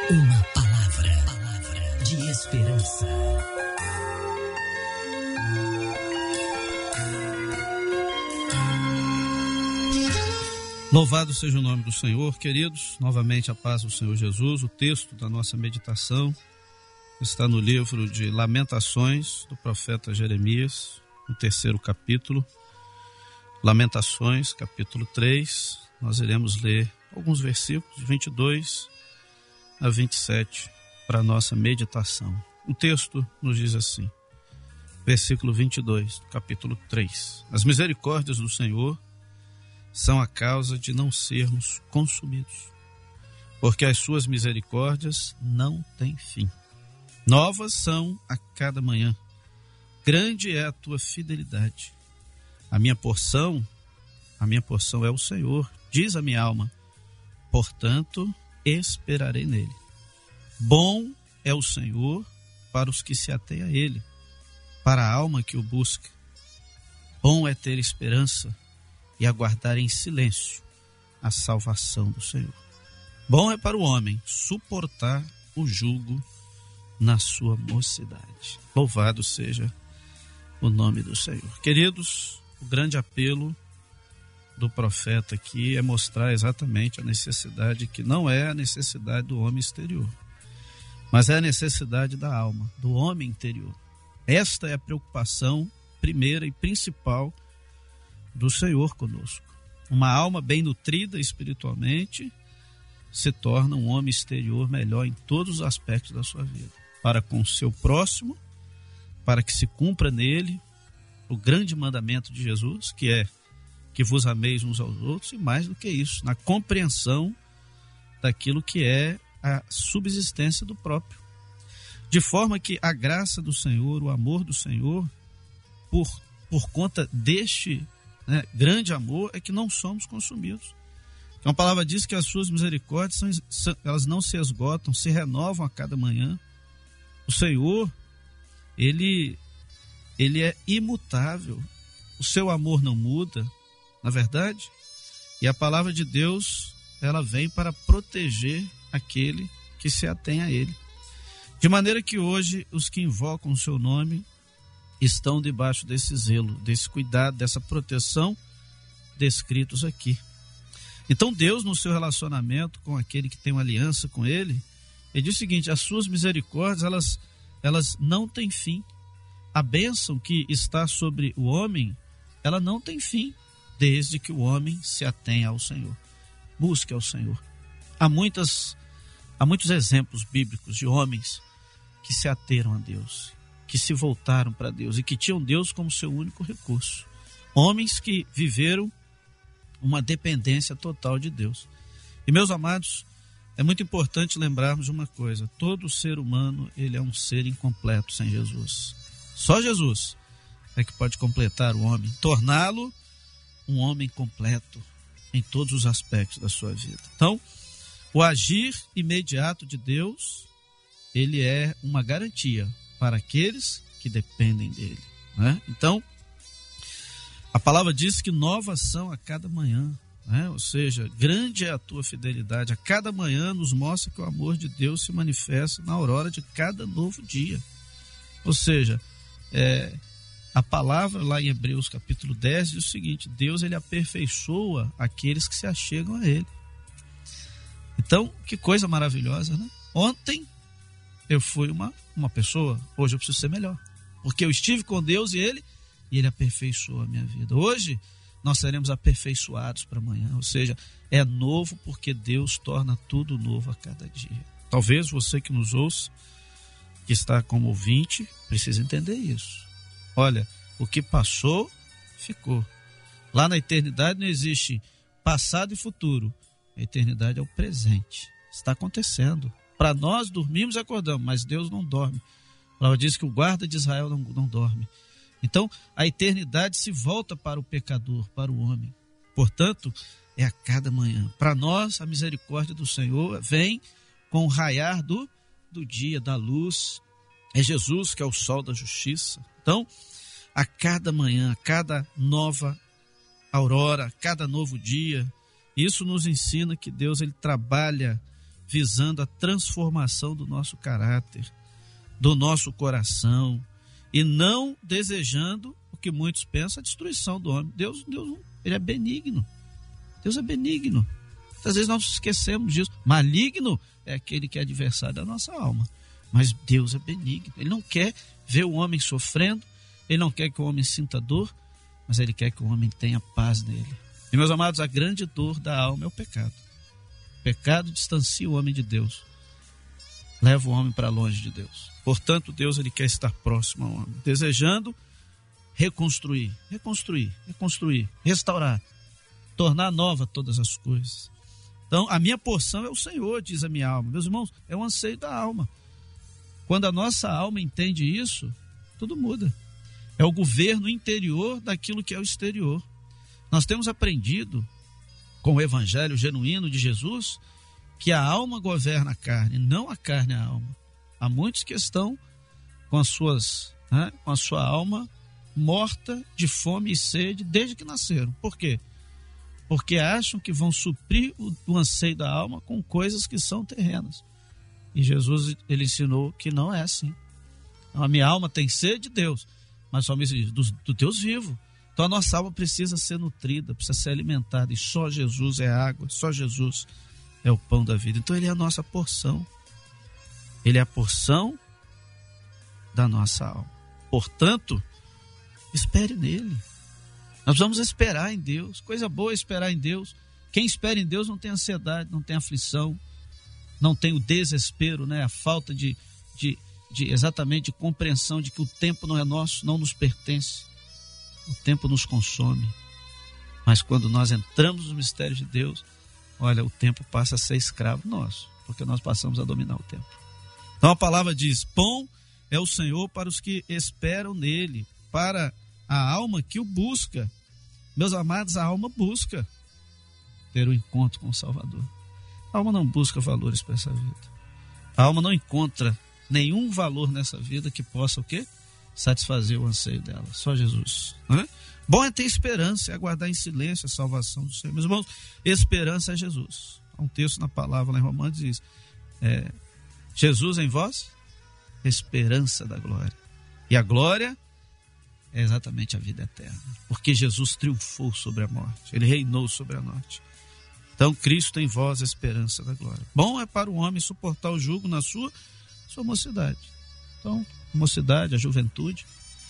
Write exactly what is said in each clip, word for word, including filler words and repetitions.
Uma palavra, palavra de esperança. Louvado seja o nome do Senhor, queridos. Novamente a paz do Senhor Jesus. O texto da nossa meditação está no livro de Lamentações do profeta Jeremias, no terceiro capítulo. Lamentações, capítulo três. Nós iremos ler alguns versículos, de vinte e dois a vinte e sete, para a nossa meditação. O texto nos diz assim, versículo vinte e dois, do capítulo três. As misericórdias do Senhor são a causa de não sermos consumidos, porque as suas misericórdias não têm fim. Novas são a cada manhã. Grande é a tua fidelidade. A minha porção, a minha porção é o Senhor, diz a minha alma. Portanto, esperarei nele. Bom é o Senhor para os que se atêm a ele, para a alma que o busca. Bom é ter esperança e aguardar em silêncio a salvação do Senhor. Bom é para o homem suportar o jugo na sua mocidade. Louvado seja o nome do Senhor. Queridos, o grande apelo do profeta aqui é mostrar exatamente a necessidade que não é a necessidade do homem exterior, mas é a necessidade da alma, do homem interior. Esta é a preocupação primeira e principal do Senhor conosco. Uma alma bem nutrida espiritualmente se torna um homem exterior melhor em todos os aspectos da sua vida, para com o seu próximo, para que se cumpra nele o grande mandamento de Jesus, que é que vos ameis uns aos outros, e mais do que isso, na compreensão daquilo que é a subsistência do próprio. De forma que a graça do Senhor, o amor do Senhor, por, por conta deste né, grande amor, é que não somos consumidos. Então a palavra diz que as suas misericórdias, são, elas não se esgotam, se renovam a cada manhã. O Senhor, ele, ele é imutável. O seu amor não muda, na verdade, e a palavra de Deus, ela vem para proteger aquele que se atém a ele. De maneira que hoje os que invocam o seu nome estão debaixo desse zelo, desse cuidado, dessa proteção descritos aqui. Então Deus, no seu relacionamento com aquele que tem uma aliança com ele, ele diz o seguinte: as suas misericórdias, elas, elas não têm fim. A bênção que está sobre o homem, ela não tem fim, desde que o homem se atenha ao Senhor, busque ao Senhor. Há, muitas, há muitos exemplos bíblicos de homens que se ateram a Deus, que se voltaram para Deus e que tinham Deus como seu único recurso. Homens que viveram uma dependência total de Deus. E, meus amados, é muito importante lembrarmos uma coisa: todo ser humano, ele é um ser incompleto sem Jesus. Só Jesus é que pode completar o homem, torná-lo um homem completo em todos os aspectos da sua vida. Então, o agir imediato de Deus, ele é uma garantia para aqueles que dependem dele, né? Então, a palavra diz que novas são a cada manhã, né? Ou seja, grande é a tua fidelidade. A cada manhã nos mostra que o amor de Deus se manifesta na aurora de cada novo dia. Ou seja, é, a palavra lá em Hebreus capítulo dez diz o seguinte: Deus, ele aperfeiçoa aqueles que se achegam a ele. Então, que coisa maravilhosa, né? Ontem eu fui uma, uma pessoa, hoje eu preciso ser melhor, porque eu estive com Deus e ele, e ele aperfeiçoou a minha vida. Hoje nós seremos aperfeiçoados para amanhã, ou seja, é novo porque Deus torna tudo novo a cada dia. Talvez você que nos ouça, que está como ouvinte, precise entender isso. Olha, o que passou, ficou. Lá na eternidade não existe passado e futuro. A eternidade é o presente. Está acontecendo. Para nós dormimos e acordamos, mas Deus não dorme. A palavra diz que o guarda de Israel não, não dorme. Então, a eternidade se volta para o pecador, para o homem. Portanto, é a cada manhã. Para nós, a misericórdia do Senhor vem com o raiar do, do dia, da luz. É Jesus que é o sol da justiça. Então, a cada manhã, a cada nova aurora, a cada novo dia, isso nos ensina que Deus, ele trabalha visando a transformação do nosso caráter, do nosso coração, e não desejando o que muitos pensam, a destruição do homem. Deus, Deus, ele é benigno. Deus é benigno. Às vezes nós esquecemos disso. Maligno é aquele que é adversário da nossa alma. Mas Deus é benigno. Ele não quer ver o homem sofrendo, ele não quer que o homem sinta dor, mas ele quer que o homem tenha paz nele. E, meus amados, a grande dor da alma é o pecado. O pecado distancia o homem de Deus, leva o homem para longe de Deus. Portanto, Deus ele quer estar próximo ao homem, desejando reconstruir, reconstruir, reconstruir, restaurar, tornar nova todas as coisas. Então, a minha porção é o Senhor, diz a minha alma. Meus irmãos, é o anseio da alma. Quando a nossa alma entende isso, tudo muda. É o governo interior daquilo que é o exterior. Nós temos aprendido com o evangelho genuíno de Jesus que a alma governa a carne, não a carne a alma. Há muitos que estão com as suas, né, com a sua alma morta de fome e sede desde que nasceram. Por quê? Porque acham que vão suprir o, o anseio da alma com coisas que são terrenas. E Jesus ele ensinou que não é assim. A minha alma tem sede de Deus, mas só me diz do, do Deus vivo. Então a nossa alma precisa ser nutrida, precisa ser alimentada, e só Jesus é água, só Jesus é o pão da vida. Então ele é a nossa porção, ele é a porção da nossa alma. Portanto, espere nele. Nós vamos esperar em Deus. Coisa boa é esperar em Deus. Quem espera em Deus não tem ansiedade, não tem aflição, não tem o desespero, né? A falta de, de, de exatamente de compreensão de que o tempo não é nosso, não nos pertence. O tempo nos consome. Mas quando nós entramos no mistério de Deus, olha, o tempo passa a ser escravo nosso, porque nós passamos a dominar o tempo. Então a palavra diz: bom é o Senhor para os que esperam nele, para a alma que o busca. Meus amados, a alma busca ter um encontro com o Salvador. A alma não busca valores para essa vida. A alma não encontra nenhum valor nessa vida que possa o quê? Satisfazer o anseio dela. Só Jesus. Né? Bom é ter esperança, é aguardar em silêncio a salvação do Senhor. Meus irmãos, esperança é Jesus. Há um texto na palavra lá em Romanos diz: é, Jesus em vós, esperança da glória. E a glória é exatamente a vida eterna, porque Jesus triunfou sobre a morte, ele reinou sobre a morte. Então Cristo em vós, a esperança da glória. Bom é para o homem suportar o jugo na sua, sua mocidade. Então, a mocidade, a juventude,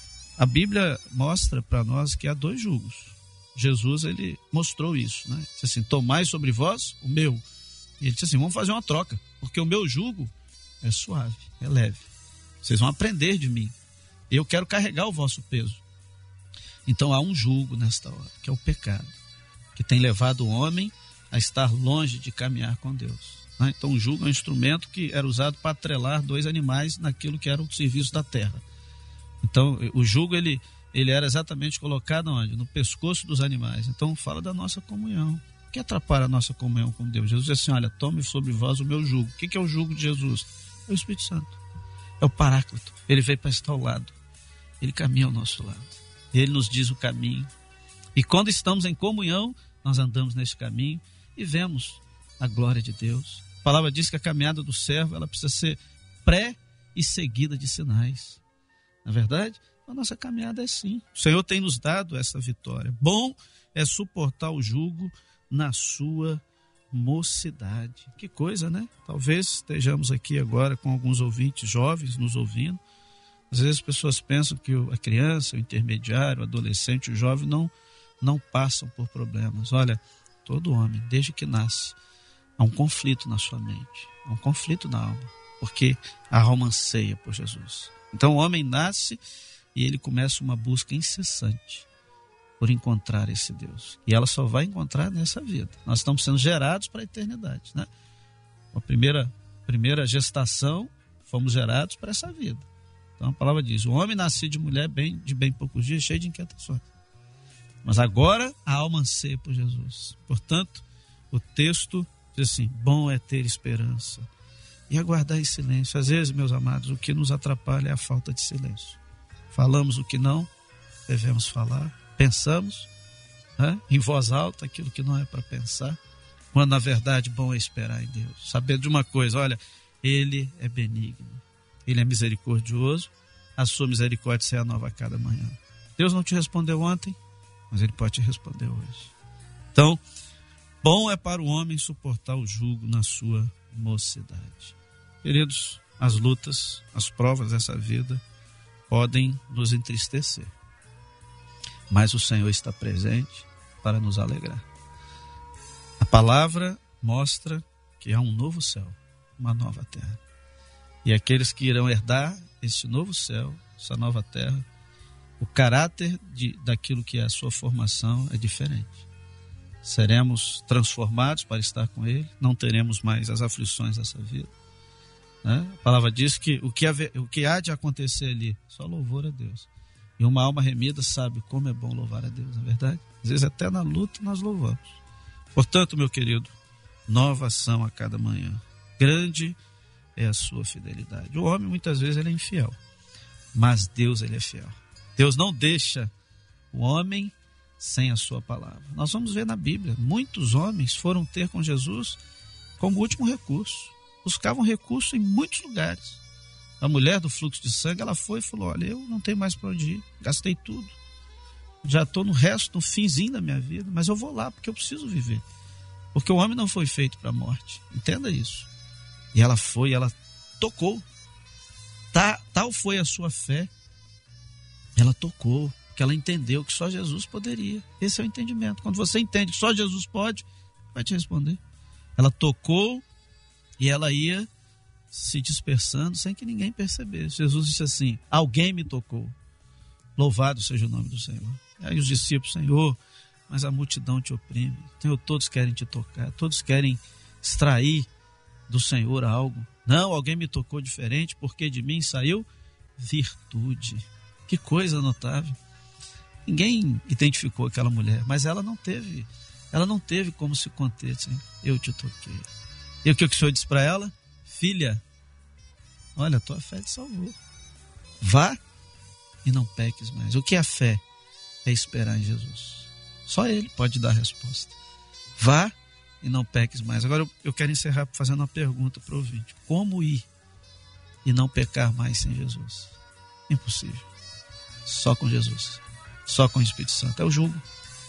a Bíblia mostra para nós que há dois jugos. Jesus ele mostrou isso, né? Disse assim: tomai sobre vós o meu. E ele disse assim: vamos fazer uma troca, porque o meu jugo é suave, é leve. Vocês vão aprender de mim. Eu quero carregar o vosso peso. Então há um jugo nesta hora, que é o pecado, que tem levado o homem a estar longe de caminhar com Deus. Né? Então o jugo é um instrumento que era usado para atrelar dois animais naquilo que era o serviço da terra. Então o jugo ele, ele era exatamente colocado onde? No pescoço dos animais. Então fala da nossa comunhão. O que atrapalha a nossa comunhão com Deus? Jesus diz assim: olha, tome sobre vós o meu jugo. O que é o jugo de Jesus? É o Espírito Santo. É o Paráclito. Ele veio para estar ao lado. Ele caminha ao nosso lado. Ele nos diz o caminho. E quando estamos em comunhão, nós andamos nesse caminho e vemos a glória de Deus. A palavra diz que a caminhada do servo ela precisa ser pré e seguida de sinais. Na verdade, a nossa caminhada é assim. O Senhor tem nos dado essa vitória. Bom é suportar o jugo na sua mocidade. Que coisa, né? Talvez estejamos aqui agora com alguns ouvintes jovens nos ouvindo. Às vezes as pessoas pensam que a criança, o intermediário, o adolescente, o jovem não, não passam por problemas. Olha, todo homem, desde que nasce, há um conflito na sua mente, há um conflito na alma, porque a alma anseia por Jesus. Então o homem nasce e ele começa uma busca incessante por encontrar esse Deus. E ela só vai encontrar nessa vida. Nós estamos sendo gerados para a eternidade, né? A primeira, primeira gestação, fomos gerados para essa vida. Então a palavra diz: o homem nascido de mulher bem, de bem poucos dias, cheio de inquietações. Mas agora a alma anseia por Jesus. Portanto, o texto diz assim: bom é ter esperança e aguardar em silêncio. Às vezes, meus amados, o que nos atrapalha é a falta de silêncio. Falamos o que não devemos falar, pensamos, né, em voz alta aquilo que não é para pensar, quando na verdade bom é esperar em Deus. Saber de uma coisa, olha, Ele é benigno, Ele é misericordioso, a sua misericórdia se renova a cada manhã. Deus não te respondeu ontem, mas Ele pode te responder hoje. Então, bom é para o homem suportar o jugo na sua mocidade. Queridos, as lutas, as provas dessa vida podem nos entristecer, mas o Senhor está presente para nos alegrar. A palavra mostra que há um novo céu, uma nova terra. E aqueles que irão herdar esse novo céu, essa nova terra, o caráter de, daquilo que é a sua formação é diferente. Seremos transformados para estar com Ele, não teremos mais as aflições dessa vida. Né? A palavra diz que o que, há, o que há de acontecer ali, só louvor a Deus. E uma alma remida sabe como é bom louvar a Deus, não é verdade? Às vezes até na luta nós louvamos. Portanto, meu querido, nova ação a cada manhã. Grande é a sua fidelidade. O homem muitas vezes ele é infiel, mas Deus ele é fiel. Deus não deixa o homem sem a sua palavra. Nós vamos ver na Bíblia, muitos homens foram ter com Jesus como último recurso. Buscavam recurso em muitos lugares. A mulher do fluxo de sangue, ela foi e falou, olha, eu não tenho mais para onde ir, gastei tudo. Já estou no resto, no finzinho da minha vida, mas eu vou lá porque eu preciso viver. Porque o homem não foi feito para a morte. Entenda isso. E ela foi, ela tocou. Tá, tal foi a sua fé. Ela tocou, porque ela entendeu que só Jesus poderia. Esse é o entendimento. Quando você entende que só Jesus pode, vai te responder. Ela tocou e ela ia se dispersando sem que ninguém percebesse. Jesus disse assim, alguém me tocou. Louvado seja o nome do Senhor. Aí os discípulos, Senhor, mas a multidão te oprime. Senhor, todos querem te tocar, todos querem extrair do Senhor algo. Não, alguém me tocou diferente, porque de mim saiu virtude. Que coisa notável. Ninguém identificou aquela mulher, mas ela não teve, ela não teve como se conter. Assim, eu te toquei. E o que o Senhor disse para ela? Filha, olha, a tua fé te salvou. Vá e não peques mais. O que é fé? É esperar em Jesus. Só Ele pode dar a resposta. Vá e não peques mais. Agora eu, eu quero encerrar fazendo uma pergunta para o ouvinte. Como ir e não pecar mais sem Jesus? Impossível. Só com Jesus. Só com o Espírito Santo. É o jugo.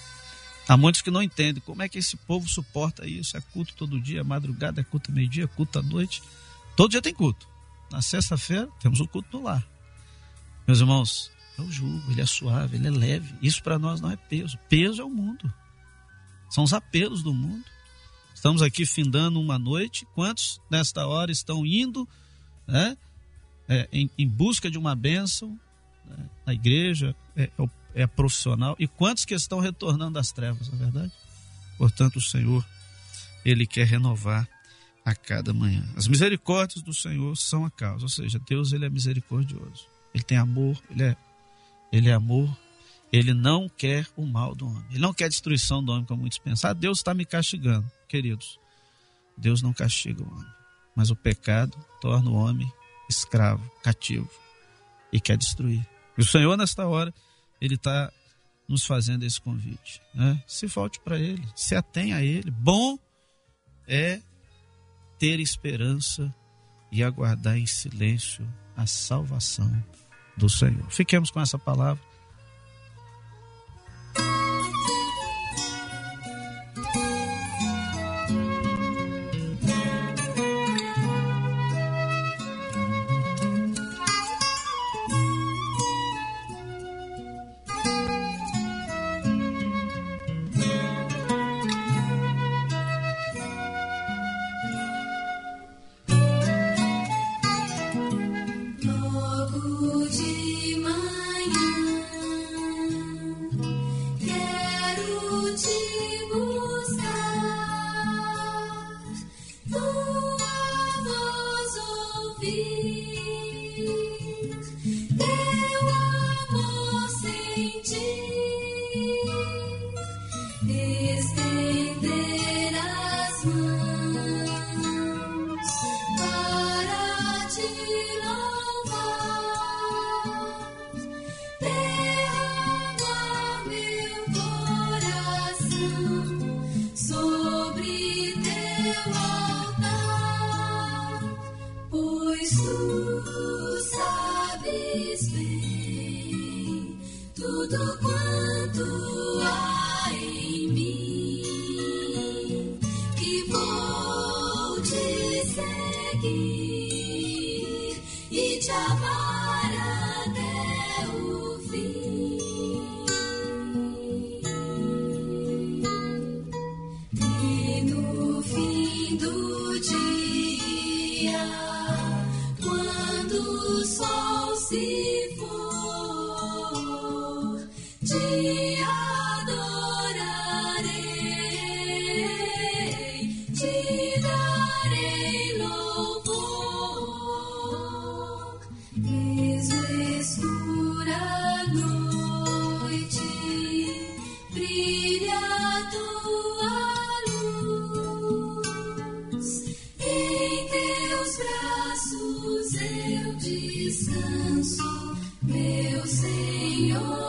Há muitos que não entendem como é que esse povo suporta isso. É culto todo dia, é madrugada, é culto meio-dia, é culto à noite. Todo dia tem culto. Na sexta-feira temos o culto no lar. Meus irmãos, é o jugo, ele é suave, ele é leve. Isso para nós não é peso. Peso é o mundo. São os apelos do mundo. Estamos aqui findando uma noite. Quantos nesta hora estão indo, né, é, em, em busca de uma bênção, né, na igreja, é, é profissional? E quantos que estão retornando das trevas, não é verdade? Portanto, o Senhor, Ele quer renovar a cada manhã. As misericórdias do Senhor são a causa. Ou seja, Deus ele é misericordioso. Ele tem amor, Ele é, ele é amor. Ele não quer o mal do homem. Ele não quer a destruição do homem, como muitos pensam. Ah, Deus está me castigando. Queridos, Deus não castiga o homem. Mas o pecado torna o homem escravo, cativo. E quer destruir. E o Senhor, nesta hora, Ele está nos fazendo esse convite. Né? Se volte para Ele, se atenha a Ele. Bom é ter esperança e aguardar em silêncio a salvação do Senhor. Fiquemos com essa palavra. Logo de manhã tudo quanto há em mim, que vou te seguir e te amar até o fim. E no fim do dia, quando o sol se for, te adorarei, te darei louvor. Mesmo escura a noite, brilha a tua luz. Em teus braços eu descanso, meu Senhor.